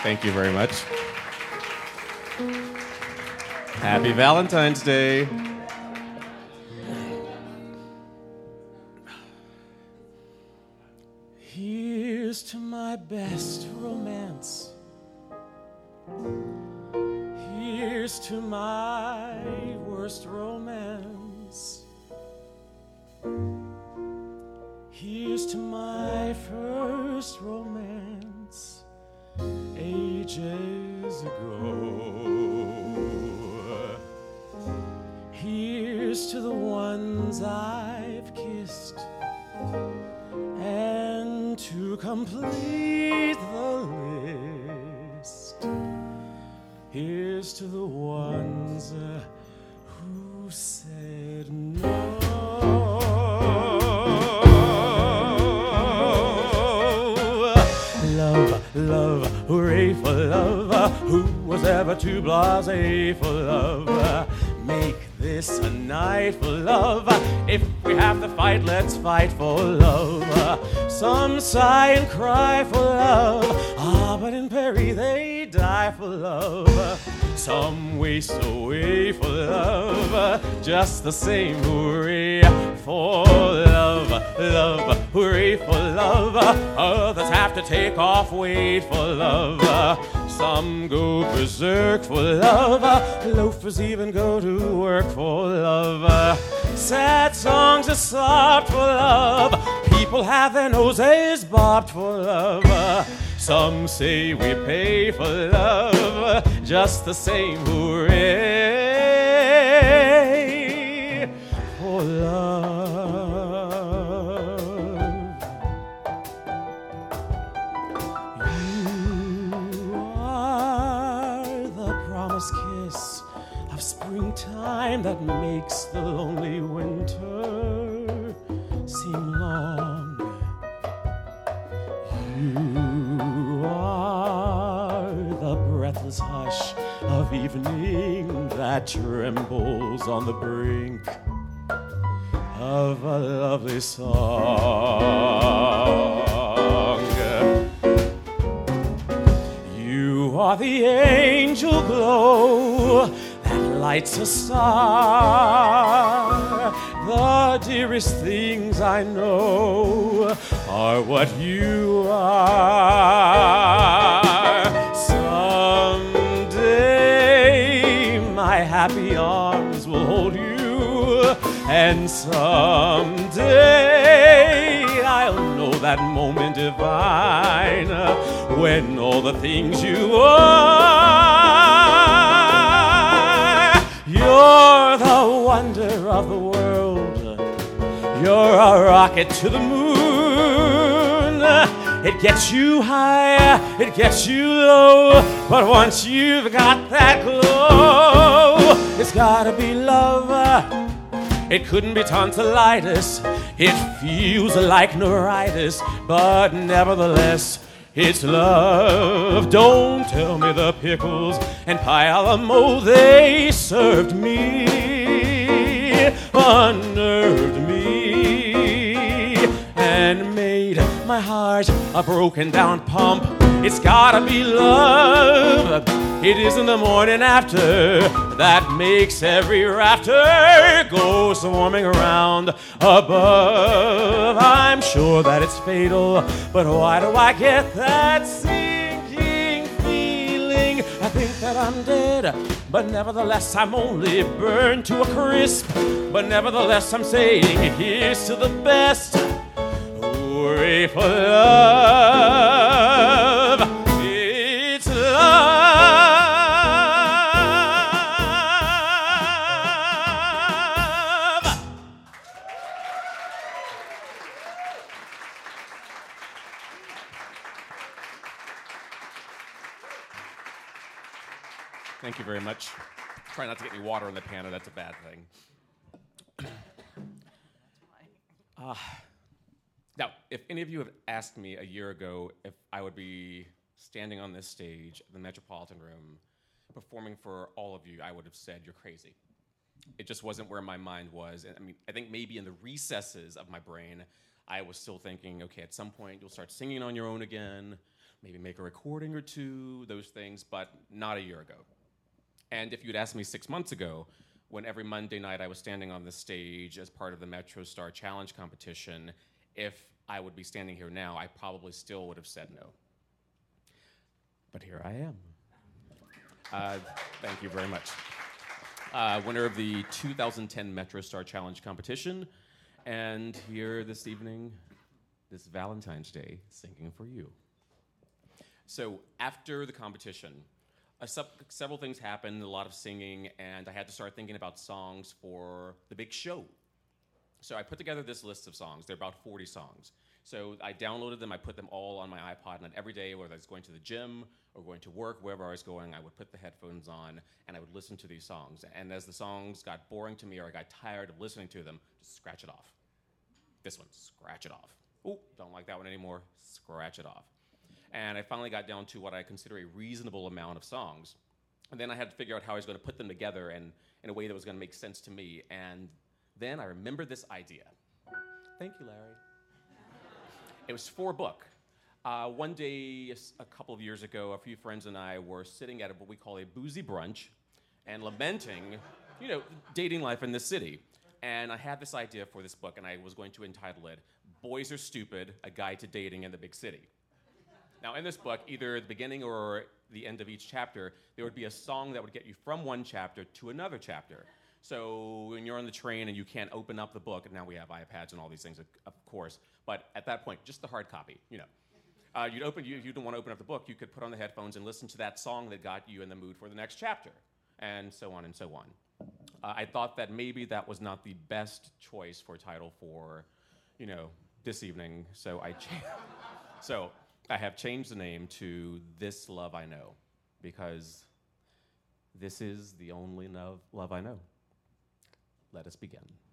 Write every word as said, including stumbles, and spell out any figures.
Thank you very much. Happy Valentine's Day. Here's to my best romance. Here's to my worst romance. Here's to my first romance ages ago. Here's to the ones I've kissed, and to complete the list, here's to the ones uh, who said no. Love, love, hooray for love. Who was ever too blasé for love? Make this a night for love. If we have to fight, let's fight for love. Some sigh and cry for love. Ah, but in Perry they die for love. Some waste away for love. Just the same, hooray for love. Love, hooray for love. Others have to take off weight for love. Some go berserk for love. Loafers even go to work for love. Sad songs are sobbed for love. People have their noses bobbed for love. Some say we pay for love. Just the same, hooray for love. Kiss of springtime that makes the lonely winter seem long. You are the breathless hush of evening that trembles on the brink of a lovely song. You are the angel glow that lights a star. The dearest things I know are what you are. Someday my happy arms will hold you, and someday I'll know that moment divine when all the things you are. You're the wonder of the world. You're a rocket to the moon. It gets you high, it gets you low, but once you've got that glow, it's gotta be love. It couldn't be tonsillitis. It feels like neuritis, but nevertheless, it's love. Don't tell me the pickles and pie a la mode they served me unnerved me and made my heart a broken down pump. It's gotta be love. It isn't the morning after that makes every rafter go swarming around above. I'm sure that it's fatal, but why do I get that sinking feeling? I think that I'm dead, but nevertheless I'm only burned to a crisp. But nevertheless I'm saying here's to the best. Hooray for love. It's love. Thank you very much. Try not to get any water in the piano. That's a bad thing. Uh, now, if any of you had asked me a year ago if I would be standing on this stage at the Metropolitan Room performing for all of you, I would have said, you're crazy. It just wasn't where my mind was. And I mean, I think maybe in the recesses of my brain, I was still thinking, okay, at some point you'll start singing on your own again. maybe make a recording or two, those things, but not a year ago. And if you'd asked me six months ago, when every Monday night I was standing on the stage as part of the Metro Star Challenge competition, if I would be standing here now, I probably still would have said no. But here I am. Uh, thank you very much. Uh, winner of the two thousand ten Metro Star Challenge competition, and here this evening, this Valentine's Day, singing for you. So after the competition, uh, sub- several things happened, a lot of singing, and I had to start thinking about songs for the big show. So I put together this list of songs. There are about forty songs. So I downloaded them, I put them all on my iPod, and every day, whether I was going to the gym or going to work, wherever I was going, I would put the headphones on and I would listen to these songs. And as the songs got boring to me or I got tired of listening to them, just scratch it off. This one, scratch it off. Oh, don't like that one anymore, scratch it off. And I finally got down to what I consider a reasonable amount of songs. And then I had to figure out how I was going to put them together and in a way that was going to make sense to me. And then I remembered this idea. Thank you, Larry. It was for a book. Uh, one day, a couple of years ago, a few friends and I were sitting at what we call a boozy brunch and lamenting, you know, dating life in this city. And I had this idea for this book, and I was going to entitle it, Boys Are Stupid, A Guide to Dating in the Big City. Now, in this book, either at the beginning or the end of each chapter, there would be a song that would get you from one chapter to another chapter. So when you're on the train and you can't open up the book, and now we have iPads and all these things, of course, but at that point, just the hard copy, you know. Uh, you'd open, you, you didn't want to open up the book, you could put on the headphones and listen to that song that got you in the mood for the next chapter, and so on and so on. Uh, I thought that maybe that was not the best choice for a title for, you know, this evening, so I, cha- so I have changed the name to This Love I Know, because this is the only love, love I know. Let us begin.